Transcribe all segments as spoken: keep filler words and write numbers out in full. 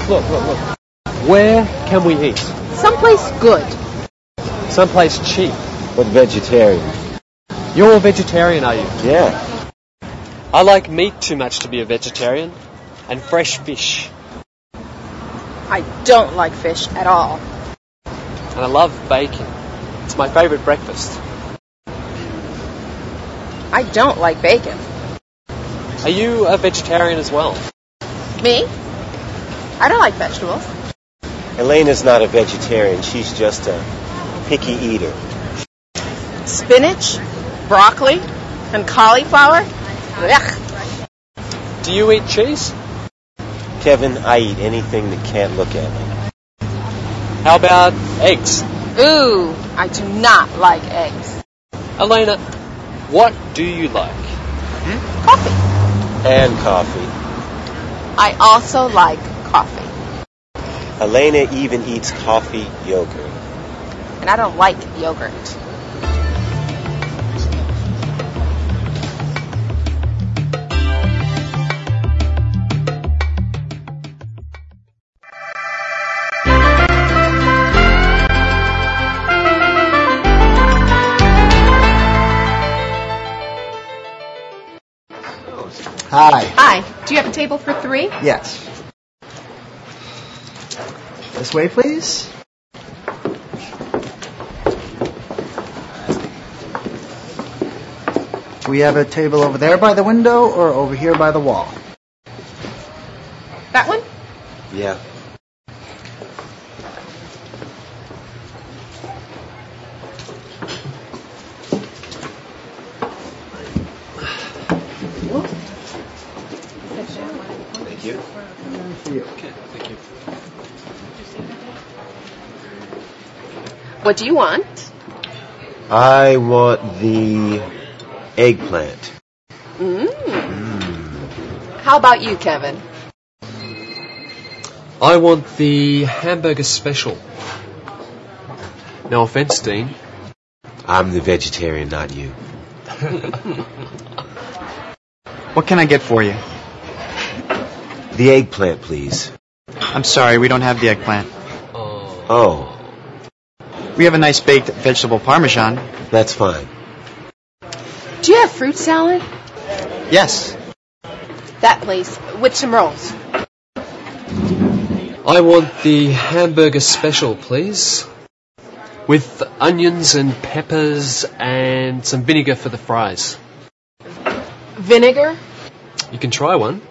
look, look, look. Where can we eat? Someplace good. Someplace cheap. But vegetarian. You're a vegetarian, are you? Yeah. I like meat too much to be a vegetarian. And fresh fish. I don't like fish at all. And I love bacon. It's my favourite breakfast. I don't like bacon. Are you a vegetarian as well? Me? I don't like vegetables. Elena's not a vegetarian. She's just a picky eater. Spinach, broccoli, and cauliflower? Ugh. Do you eat cheese? Kevin, I eat anything that can't look at me. How about eggs? Ooh, I do not like eggs. Elena, what do you like? Hmm? Coffee. And coffee. I also like coffee. Elena even eats coffee yogurt. And I don't like yogurt. Hi. Hi. Do you have a table for three? Yes. This way, please. Do we have a table over there by the window or over here by the wall? That one? Yeah. Thank you. For you. Okay, thank you. What do you want? I want the eggplant. Mm. Mm. How about you, Kevin? I want the hamburger special. No offence, Dean. I'm the vegetarian, not you. What can I get for you? The eggplant, please. I'm sorry, we don't have the eggplant. Oh. Oh, We have a nice baked vegetable parmesan. that's fine. Do you have fruit salad? Yes. That please, with some rolls. I want the hamburger special, please. With onions and peppers and some vinegar for the fries. Vinegar? You can try one.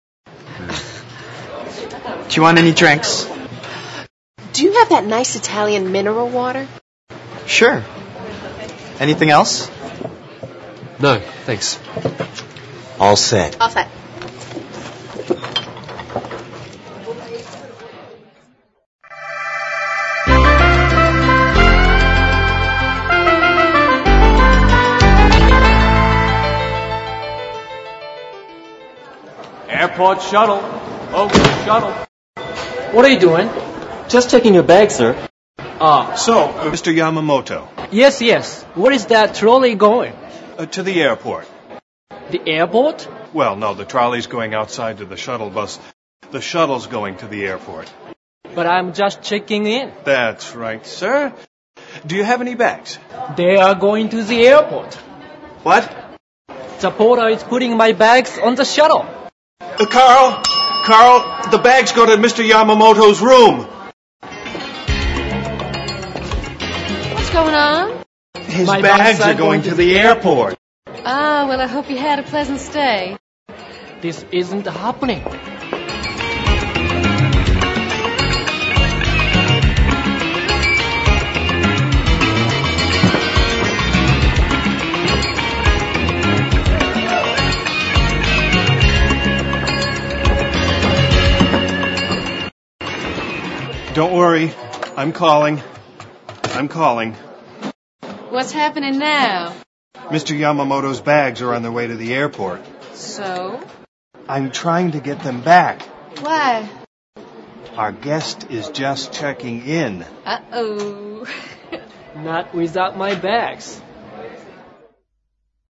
Do you want any drinks? Do you have that nice Italian mineral water? Sure. Anything else? No, thanks. All set. All set. Airport shuttle. Oh, shuttle. What are you doing? Just checking your bag, sir. Ah, so, uh, Mister Yamamoto, Yes, yes. Where is that trolley going? uh, to the airport. The airport? Well, no, the trolley's going outside to the shuttle bus. The shuttle's going to the airport. But I'm just checking in. That's right, sir. Do you have any bags? They are going to the airport. What? The porter is putting my bags on the shuttle. Uh, Carl! Carl, the bags go to Mister Yamamoto's room. What's going on? His My bags bags are are going going to to the airport. Ah, well, I hope you had a pleasant stay. This isn't happening. Don't worry. I'm calling. I'm calling. What's happening now? Mister Yamamoto's bags are on their way to the airport. So? I'm trying to get them back. Why? Our guest is just checking in. Uh-oh. Not without my bags.